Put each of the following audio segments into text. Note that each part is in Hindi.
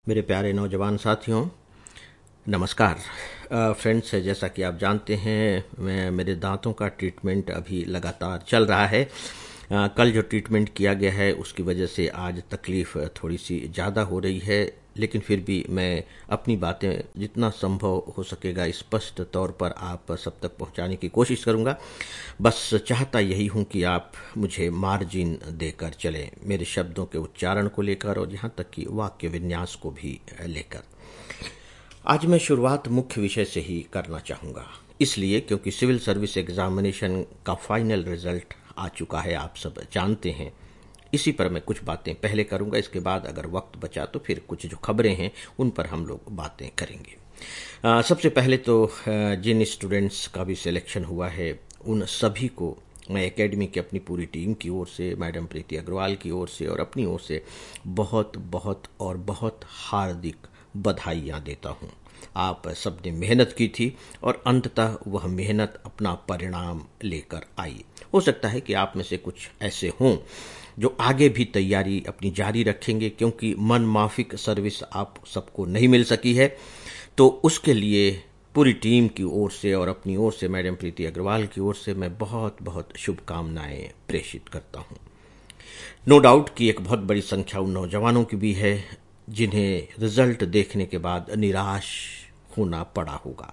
मेरे प्यारे नौजवान साथियों, नमस्कार। फ्रेंड्स, जैसा कि आप जानते हैं मेरे दांतों का ट्रीटमेंट अभी लगातार चल रहा है। कल जो ट्रीटमेंट किया गया है उसकी वजह से आज तकलीफ़ थोड़ी सी ज़्यादा हो रही है, लेकिन फिर भी मैं अपनी बातें जितना संभव हो सकेगा स्पष्ट तौर पर आप सब तक पहुंचाने की कोशिश करूंगा। बस चाहता यही हूं कि आप मुझे मार्जिन देकर चलें, मेरे शब्दों के उच्चारण को लेकर और यहाँ तक कि वाक्य विन्यास को भी लेकर। आज मैं शुरुआत मुख्य विषय से ही करना चाहूँगा, इसलिए क्योंकि सिविल सर्विस एग्जामिनेशन का फाइनल रिजल्ट आ चुका है, आप सब जानते हैं। इसी पर मैं कुछ बातें पहले करूंगा, इसके बाद अगर वक्त बचा तो फिर कुछ जो खबरें हैं उन पर हम लोग बातें करेंगे। सबसे पहले तो जिन स्टूडेंट्स का भी सिलेक्शन हुआ है उन सभी को मैं एकेडमी की अपनी पूरी टीम की ओर से, मैडम प्रीति अग्रवाल की ओर से और अपनी ओर से बहुत बहुत और बहुत हार्दिक बधाइयाँ देता हूँ। आप सबने मेहनत की थी और अंततः वह मेहनत अपना परिणाम लेकर आई। हो सकता है कि आप में से कुछ ऐसे हों जो आगे भी तैयारी अपनी जारी रखेंगे, क्योंकि मन माफिक सर्विस आप सबको नहीं मिल सकी है। तो उसके लिए पूरी टीम की ओर से और अपनी ओर से, मैडम प्रीति अग्रवाल की ओर से मैं बहुत बहुत शुभकामनाएं प्रेषित करता हूं। नो डाउट कि एक बहुत बड़ी संख्या उन नौजवानों की भी है जिन्हें रिजल्ट देखने के बाद निराश होना पड़ा होगा।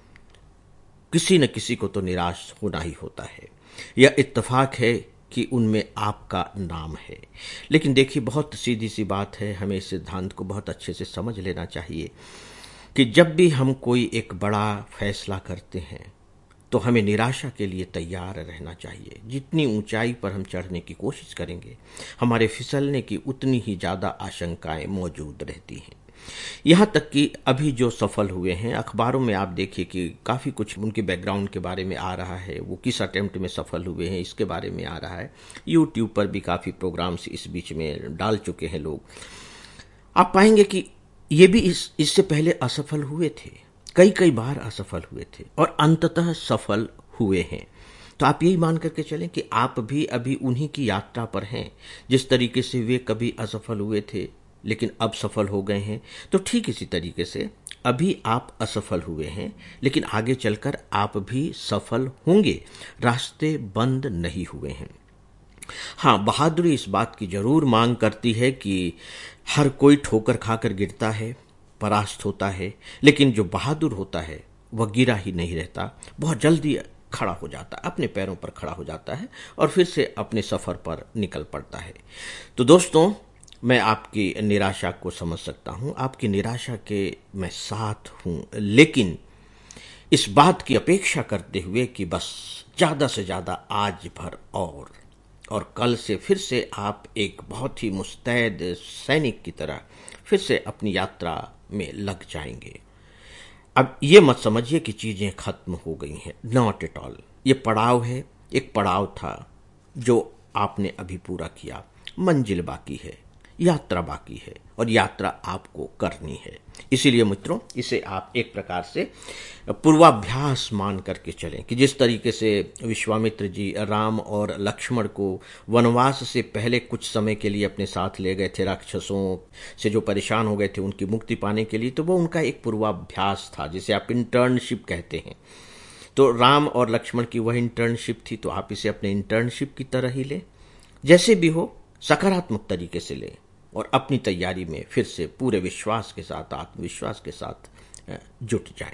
किसी न किसी को तो निराश होना ही होता है। यह इत्तेफाक है कि उनमें आपका नाम है, लेकिन देखिए, बहुत सीधी सी बात है, हमें इस सिद्धांत को बहुत अच्छे से समझ लेना चाहिए कि जब भी हम कोई एक बड़ा फैसला करते हैं तो हमें निराशा के लिए तैयार रहना चाहिए। जितनी ऊंचाई पर हम चढ़ने की कोशिश करेंगे, हमारे फिसलने की उतनी ही ज़्यादा आशंकाएं मौजूद रहती हैं। यहाँ तक कि अभी जो सफल हुए हैं, अखबारों में आप देखिए कि काफ़ी कुछ उनके बैकग्राउंड के बारे में आ रहा है, वो किस अटेम्प्ट में सफल हुए हैं इसके बारे में आ रहा है। यूट्यूब पर भी काफ़ी प्रोग्राम्स इस बीच में डाल चुके हैं लोग। आप पाएंगे कि ये भी इससे पहले असफल हुए थे, कई कई बार असफल हुए थे और अंततः सफल हुए हैं। तो आप यही मान करके चलें कि आप भी अभी उन्हीं की यात्रा पर हैं। जिस तरीके से वे कभी असफल हुए थे लेकिन अब सफल हो गए हैं, तो ठीक इसी तरीके से अभी आप असफल हुए हैं लेकिन आगे चलकर आप भी सफल होंगे। रास्ते बंद नहीं हुए हैं। हाँ, बहादुरी इस बात की जरूर मांग करती है कि हर कोई ठोकर खाकर गिरता है, परास्त होता है, लेकिन जो बहादुर होता है वह गिरा ही नहीं रहता, बहुत जल्दी खड़ा हो जाता है, अपने पैरों पर खड़ा हो जाता है और फिर से अपने सफर पर निकल पड़ता है। तो दोस्तों, मैं आपकी निराशा को समझ सकता हूं, आपकी निराशा के मैं साथ हूं, लेकिन इस बात की अपेक्षा करते हुए कि बस ज्यादा से ज्यादा आज भर और कल से फिर से आप एक बहुत ही मुस्तैद सैनिक की तरह फिर से अपनी यात्रा में लग जाएंगे। अब ये मत समझिए कि चीजें खत्म हो गई हैं, नॉट एट ऑल। ये पड़ाव है, एक पड़ाव था जो आपने अभी पूरा किया। मंजिल बाकी है, यात्रा बाकी है और यात्रा आपको करनी है। इसीलिए मित्रों, इसे आप एक प्रकार से पूर्वाभ्यास मान करके चलें कि जिस तरीके से विश्वामित्र जी राम और लक्ष्मण को वनवास से पहले कुछ समय के लिए अपने साथ ले गए थे, राक्षसों से जो परेशान हो गए थे उनकी मुक्ति पाने के लिए, तो वो उनका एक पूर्वाभ्यास था जिसे आप इंटर्नशिप कहते हैं। तो राम और लक्ष्मण की वह इंटर्नशिप थी, तो आप इसे अपने इंटर्नशिप की तरह ही लें। जैसे भी हो, सकारात्मक तरीके से लें और अपनी तैयारी में फिर से पूरे विश्वास के साथ, आत्मविश्वास के साथ जुट जाएं।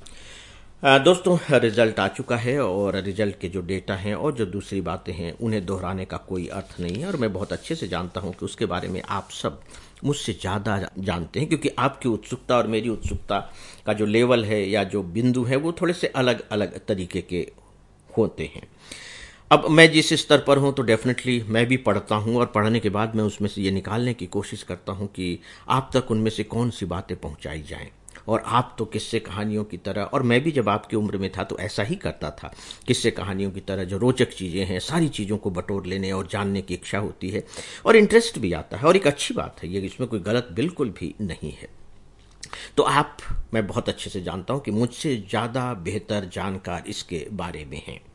दोस्तों, रिजल्ट आ चुका है और रिजल्ट के जो डेटा हैं और जो दूसरी बातें हैं उन्हें दोहराने का कोई अर्थ नहीं है और मैं बहुत अच्छे से जानता हूं कि उसके बारे में आप सब मुझसे ज़्यादा जानते हैं, क्योंकि आपकी उत्सुकता और मेरी उत्सुकता का जो लेवल है या जो बिंदु है वो थोड़े से अलग अलग तरीके के होते हैं। अब मैं जिस स्तर पर हूं तो डेफिनेटली मैं भी पढ़ता हूं और पढ़ने के बाद मैं उसमें से ये निकालने की कोशिश करता हूं कि आप तक उनमें से कौन सी बातें पहुंचाई जाएं। और आप तो किस्से कहानियों की तरह, और मैं भी जब आपकी उम्र में था तो ऐसा ही करता था, किस्से कहानियों की तरह जो रोचक चीज़ें हैं सारी चीज़ों को बटोर लेने और जानने की इच्छा होती है और इंटरेस्ट भी आता है और एक अच्छी बात है, ये इसमें कोई गलत बिल्कुल भी नहीं है। तो आप, मैं बहुत अच्छे से जानता हूं कि मुझसे ज़्यादा बेहतर जानकार इसके बारे में हैं।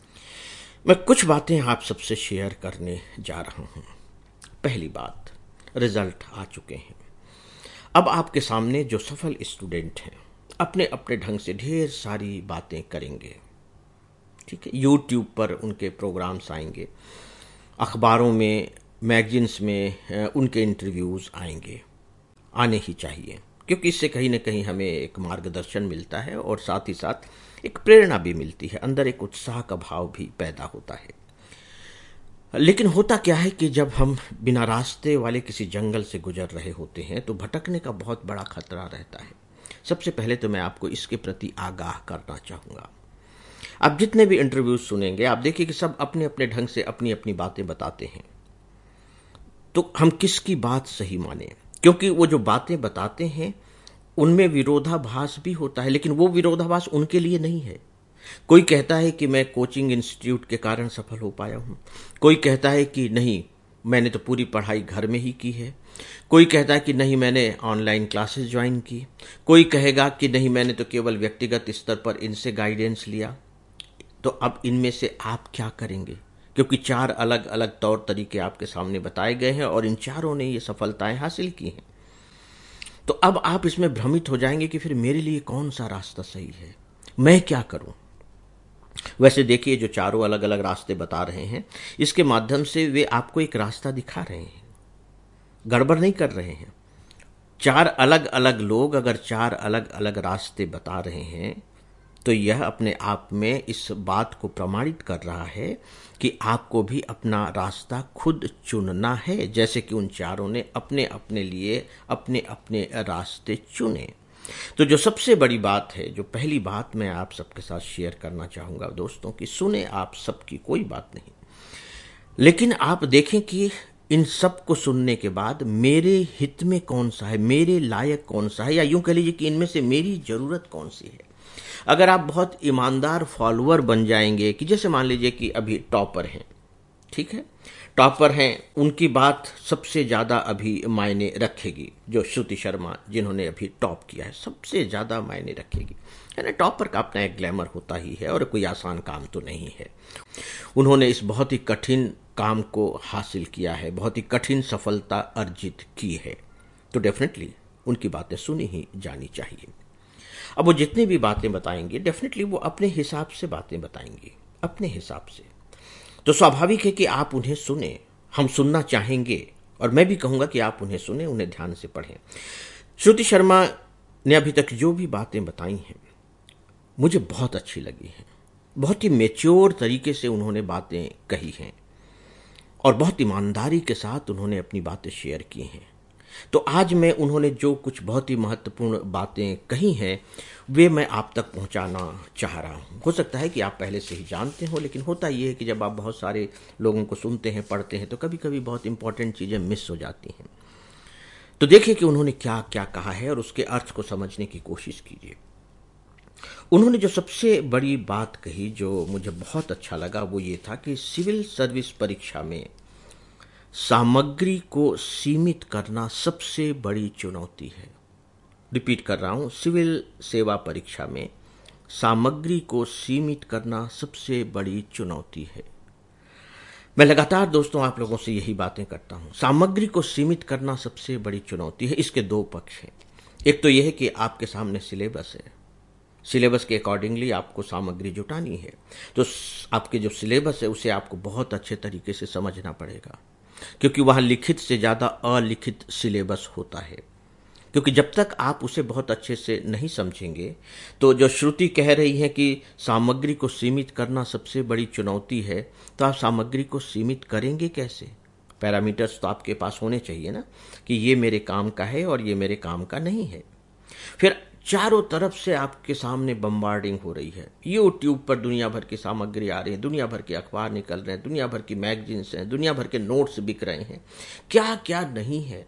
मैं कुछ बातें आप सबसे शेयर करने जा रहा हूं। पहली बात, रिजल्ट आ चुके हैं। अब आपके सामने जो सफल स्टूडेंट हैं अपने अपने ढंग से ढेर सारी बातें करेंगे, ठीक है। यूट्यूब पर उनके प्रोग्राम्स आएंगे, अखबारों में, मैगजीन्स में उनके इंटरव्यूज़ आएंगे, आने ही चाहिए, क्योंकि इससे कहीं ना कहीं हमें एक मार्गदर्शन मिलता है और साथ ही साथ एक प्रेरणा भी मिलती है, अंदर एक उत्साह का भाव भी पैदा होता है। लेकिन होता क्या है कि जब हम बिना रास्ते वाले किसी जंगल से गुजर रहे होते हैं तो भटकने का बहुत बड़ा खतरा रहता है। सबसे पहले तो मैं आपको इसके प्रति आगाह करना चाहूँगा। आप जितने भी इंटरव्यूज सुनेंगे आप देखिए कि सब अपने अपने ढंग से अपनी अपनी बातें बताते हैं, तो हम किसकी बात सही माने, क्योंकि वो जो बातें बताते हैं उनमें विरोधाभास भी होता है, लेकिन वो विरोधाभास उनके लिए नहीं है। कोई कहता है कि मैं कोचिंग इंस्टीट्यूट के कारण सफल हो पाया हूं, कोई कहता है कि नहीं मैंने तो पूरी पढ़ाई घर में ही की है, कोई कहता है कि नहीं मैंने ऑनलाइन क्लासेस ज्वाइन की, कोई कहेगा कि नहीं मैंने तो केवल व्यक्तिगत स्तर पर इनसे गाइडेंस लिया। तो अब इनमें से आप क्या करेंगे, क्योंकि 4 अलग अलग तौर तरीके आपके सामने बताए गए हैं और इन चारों ने ये सफलताएं हासिल की हैं। तो अब आप इसमें भ्रमित हो जाएंगे कि फिर मेरे लिए कौन सा रास्ता सही है, मैं क्या करूं। वैसे देखिए जो चारों अलग अलग रास्ते बता रहे हैं इसके माध्यम से वे आपको एक रास्ता दिखा रहे हैं, गड़बड़ नहीं कर रहे हैं। 4 अलग अलग लोग अगर 4 अलग अलग रास्ते बता रहे हैं तो यह अपने आप में इस बात को प्रमाणित कर रहा है कि आपको भी अपना रास्ता खुद चुनना है, जैसे कि उन चारों ने अपने अपने लिए अपने अपने रास्ते चुने। तो जो सबसे बड़ी बात है, जो पहली बात मैं आप सबके साथ शेयर करना चाहूँगा दोस्तों, कि सुने आप सबकी कोई बात नहीं, लेकिन आप देखें कि इन सब को सुनने के बाद मेरे हित में कौन सा है, मेरे लायक कौन सा है, या यूं कह लीजिए कि इनमें से मेरी ज़रूरत कौन सी है। अगर आप बहुत ईमानदार फॉलोअर बन जाएंगे, कि जैसे मान लीजिए कि अभी टॉपर हैं, ठीक है, टॉपर हैं, उनकी बात सबसे ज़्यादा अभी मायने रखेगी, जो श्रुति शर्मा जिन्होंने अभी टॉप किया है सबसे ज़्यादा मायने रखेगी, है ना। टॉपर का अपना एक ग्लैमर होता ही है और कोई आसान काम तो नहीं है। उन्होंने इस बहुत ही कठिन काम को हासिल किया है, बहुत ही कठिन सफलता अर्जित की है, तो डेफिनेटली उनकी बातें सुनी ही जानी चाहिए। अब वो जितनी भी बातें बताएंगे डेफिनेटली वो अपने हिसाब से बातें बताएंगे, अपने हिसाब से। तो स्वाभाविक है कि आप उन्हें सुने, हम सुनना चाहेंगे, और मैं भी कहूंगा कि आप उन्हें सुने, उन्हें ध्यान से पढ़ें। श्रुति शर्मा ने अभी तक जो भी बातें बताई हैं मुझे बहुत अच्छी लगी हैं, बहुत ही मैच्योर तरीके से उन्होंने बातें कही हैं और बहुत ईमानदारी के साथ उन्होंने अपनी बातें शेयर की हैं। तो आज मैं उन्होंने जो कुछ बहुत ही महत्वपूर्ण बातें कही हैं वे मैं आप तक पहुंचाना चाह रहा हूं। हो सकता है कि आप पहले से ही जानते हो, लेकिन होता ये है कि जब आप बहुत सारे लोगों को सुनते हैं, पढ़ते हैं, तो कभी कभी बहुत इंपॉर्टेंट चीज़ें मिस हो जाती हैं। तो देखिए कि उन्होंने क्या क्या कहा है और उसके अर्थ को समझने की कोशिश कीजिए। उन्होंने जो सबसे बड़ी बात कही जो मुझे बहुत अच्छा लगा वो ये था कि सिविल सर्विस परीक्षा में सामग्री को सीमित करना सबसे बड़ी चुनौती है। रिपीट कर रहा हूं, सिविल सेवा परीक्षा में सामग्री को सीमित करना सबसे बड़ी चुनौती है। मैं लगातार दोस्तों आप लोगों से यही बातें करता हूं, सामग्री को सीमित करना सबसे बड़ी चुनौती है। इसके 2 पक्ष हैं। एक तो यह है कि आपके सामने सिलेबस है, सिलेबस के अकॉर्डिंगली आपको सामग्री जुटानी है, तो आपके जो सिलेबस है उसे आपको बहुत अच्छे तरीके से समझना पड़ेगा, क्योंकि वहाँ लिखित से ज़्यादा अलिखित सिलेबस होता है। क्योंकि जब तक आप उसे बहुत अच्छे से नहीं समझेंगे, तो जो श्रुति कह रही है कि सामग्री को सीमित करना सबसे बड़ी चुनौती है, तो आप सामग्री को सीमित करेंगे कैसे? पैरामीटर्स तो आपके पास होने चाहिए ना, कि ये मेरे काम का है और ये मेरे काम का नहीं है। फिर चारों तरफ से आपके सामने बम्बार्डिंग हो रही है, यूट्यूब पर दुनिया भर की सामग्री आ रही है, दुनिया भर के अखबार निकल रहे हैं, दुनिया भर की मैगजीन्स हैं, दुनिया भर के नोट्स बिक रहे हैं, क्या क्या नहीं है,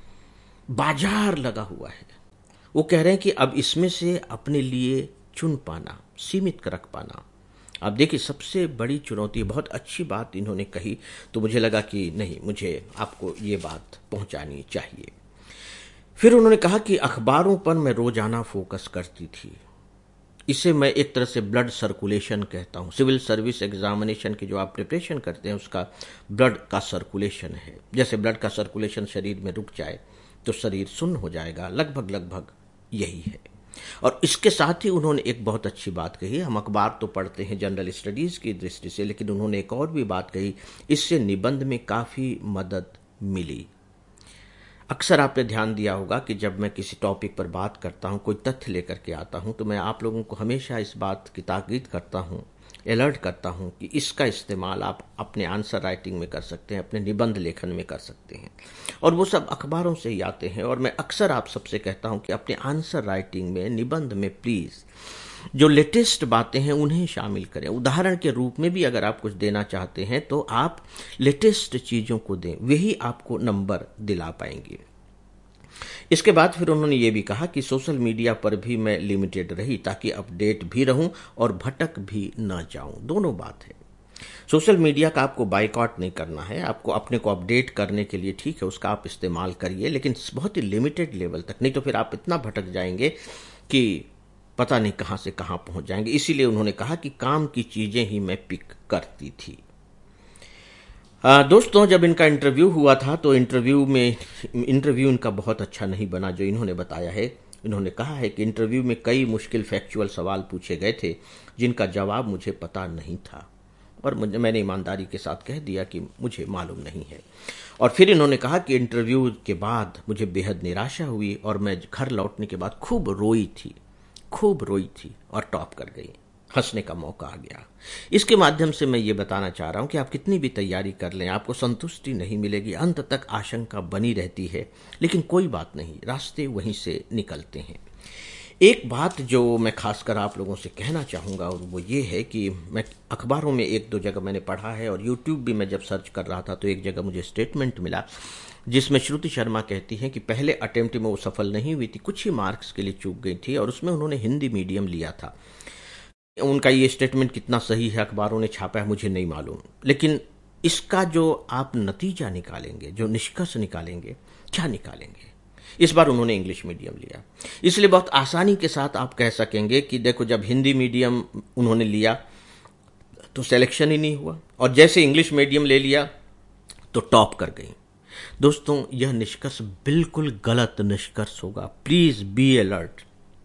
बाजार लगा हुआ है। वो कह रहे हैं कि अब इसमें से अपने लिए चुन पाना, सीमित रख पाना। अब देखिए सबसे बड़ी चुनौती, बहुत अच्छी बात इन्होंने कही, तो मुझे लगा कि नहीं, मुझे आपको ये बात पहुंचानी चाहिए। फिर उन्होंने कहा कि अखबारों पर मैं रोजाना फोकस करती थी, इसे मैं एक तरह से ब्लड सर्कुलेशन कहता हूँ। सिविल सर्विस एग्जामिनेशन की जो आप प्रिपरेशन करते हैं उसका ब्लड का सर्कुलेशन है। जैसे ब्लड का सर्कुलेशन शरीर में रुक जाए तो शरीर सुन्न हो जाएगा। लगभग लगभग यही है। और इसके साथ ही उन्होंने एक बहुत अच्छी बात कही। हम अखबार तो पढ़ते हैं जनरल स्टडीज़ की दृष्टि से, लेकिन उन्होंने एक और भी बात कही, इससे निबंध में काफ़ी मदद मिली। अक्सर आपने ध्यान दिया होगा कि जब मैं किसी टॉपिक पर बात करता हूं, कोई तथ्य लेकर के आता हूं, तो मैं आप लोगों को हमेशा इस बात की ताकीद करता हूं, अलर्ट करता हूं कि इसका इस्तेमाल आप अपने आंसर राइटिंग में कर सकते हैं, अपने निबंध लेखन में कर सकते हैं। और वो सब अखबारों से ही आते हैं। और मैं अक्सर आप सबसे कहता हूं कि अपने आंसर राइटिंग में, निबंध में प्लीज़ जो लेटेस्ट बातें हैं उन्हें शामिल करें। उदाहरण के रूप में भी अगर आप कुछ देना चाहते हैं तो आप लेटेस्ट चीज़ों को दें, वही आपको नंबर दिला पाएंगे। इसके बाद फिर उन्होंने ये भी कहा कि सोशल मीडिया पर भी मैं लिमिटेड रही ताकि अपडेट भी रहूं और भटक भी न जाऊं। दोनों बात है। सोशल मीडिया का आपको बाइकआउट नहीं करना है, आपको अपने को अपडेट करने के लिए ठीक है उसका आप इस्तेमाल करिए, लेकिन बहुत ही लिमिटेड लेवल तक, नहीं तो फिर आप इतना भटक जाएंगे कि पता नहीं कहां से कहां पहुंच जाएंगे। इसीलिए उन्होंने कहा कि काम की चीजें ही मैं पिक करती थी। दोस्तों, जब इनका इंटरव्यू हुआ था तो इंटरव्यू इनका बहुत अच्छा नहीं बना जो इन्होंने बताया है। इन्होंने कहा है कि इंटरव्यू में कई मुश्किल फैक्चुअल सवाल पूछे गए थे जिनका जवाब मुझे पता नहीं था, और मैंने ईमानदारी के साथ कह दिया कि मुझे मालूम नहीं है। और फिर इन्होंने कहा कि इंटरव्यू के बाद मुझे बेहद निराशा हुई और मैं घर लौटने के बाद खूब रोई थी और टॉप कर गई। हंसने का मौका आ गया। इसके माध्यम से मैं ये बताना चाह रहा हूं कि आप कितनी भी तैयारी कर लें, आपको संतुष्टि नहीं मिलेगी, अंत तक आशंका बनी रहती है, लेकिन कोई बात नहीं, रास्ते वहीं से निकलते हैं। एक बात जो मैं खासकर आप लोगों से कहना चाहूँगा और वो ये है कि मैं अखबारों में एक दो जगह मैंने पढ़ा है और यूट्यूब भी मैं जब सर्च कर रहा था तो एक जगह मुझे स्टेटमेंट मिला जिसमें श्रुति शर्मा कहती हैं कि पहले अटेम्प्ट में वो सफल नहीं हुई थी, कुछ ही मार्क्स के लिए चूक गई थी और उसमें उन्होंने हिंदी मीडियम लिया था। उनका ये स्टेटमेंट कितना सही है, अखबारों ने छापा है, मुझे नहीं मालूम, लेकिन इसका जो आप नतीजा निकालेंगे, जो निष्कर्ष निकालेंगे, क्या निकालेंगे? इस बार उन्होंने इंग्लिश मीडियम लिया, इसलिए बहुत आसानी के साथ आप कह सकेंगे कि देखो जब हिंदी मीडियम उन्होंने लिया तो सिलेक्शन ही नहीं हुआ और जैसे इंग्लिश मीडियम ले लिया तो टॉप कर गई। दोस्तों, यह निष्कर्ष बिल्कुल गलत निष्कर्ष होगा। Please be alert.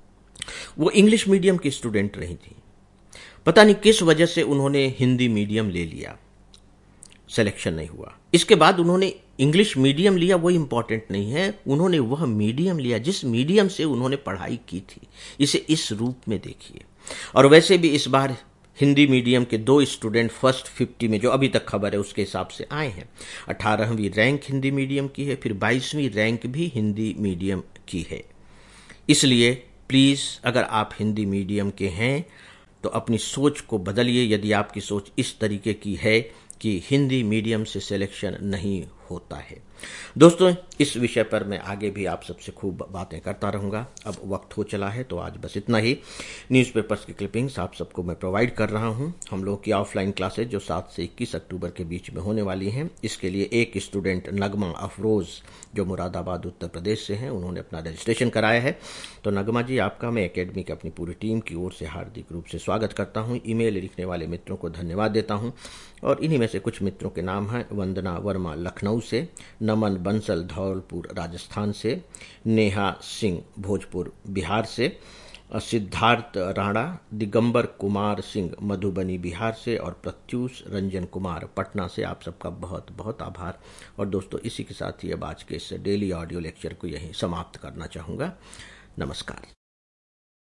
वो इंग्लिश मीडियम की स्टूडेंट रही थी, पता नहीं किस वजह से उन्होंने हिंदी मीडियम ले लिया, सिलेक्शन नहीं हुआ। इसके बाद उन्होंने इंग्लिश मीडियम लिया, वो इंपॉर्टेंट नहीं है, उन्होंने वह मीडियम लिया जिस मीडियम से उन्होंने पढ़ाई की थी। इसे इस रूप में देखिए। और वैसे भी इस बार हिंदी मीडियम के 2 स्टूडेंट फर्स्ट 50 में, जो अभी तक खबर है उसके हिसाब से आए हैं। 18वीं रैंक हिंदी मीडियम की है, फिर 22वीं रैंक भी हिंदी मीडियम की है। इसलिए प्लीज अगर आप हिंदी मीडियम के हैं तो अपनी सोच को बदलिए। यदि आपकी सोच इस तरीके की है कि हिंदी मीडियम से सिलेक्शन नहीं होता है। दोस्तों, इस विषय पर मैं आगे भी आप सबसे खूब बातें करता रहूंगा। अब वक्त हो चला है तो आज बस इतना ही। न्यूज़पेपर्स की क्लिपिंग्स आप सबको मैं प्रोवाइड कर रहा हूं। हम लोग की ऑफलाइन क्लासेज जो 7 से 21 अक्टूबर के बीच में होने वाली हैं, इसके लिए एक स्टूडेंट नगमा अफरोज जो मुरादाबाद उत्तर प्रदेश से हैं, उन्होंने अपना रजिस्ट्रेशन कराया है। तो नगमा जी, आपका मैं एकेडमी की अपनी पूरी टीम की ओर से हार्दिक रूप से स्वागत करता हूं। ईमेल लिखने वाले मित्रों को धन्यवाद देता हूं और इन्हीं में से कुछ मित्रों के नाम हैं: वंदना वर्मा लखनऊ से, नमन बंसल धौलपुर राजस्थान से, नेहा सिंह भोजपुर बिहार से, सिद्धार्थ राणा, दिगंबर कुमार सिंह मधुबनी बिहार से और प्रत्यूष रंजन कुमार पटना से। आप सबका बहुत बहुत आभार। और दोस्तों, इसी के साथ ही अब आज के इस डेली ऑडियो लेक्चर को यहीं समाप्त करना चाहूँगा। नमस्कार।